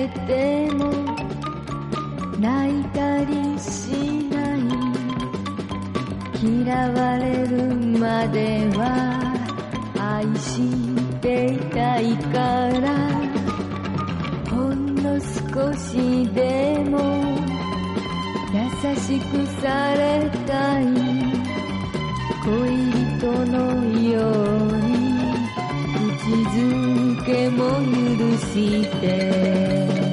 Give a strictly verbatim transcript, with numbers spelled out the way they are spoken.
れても泣いたりしない、嫌われるまでは愛していたいから、ほんの少しでも優しくされたい、恋人のように口づけも許して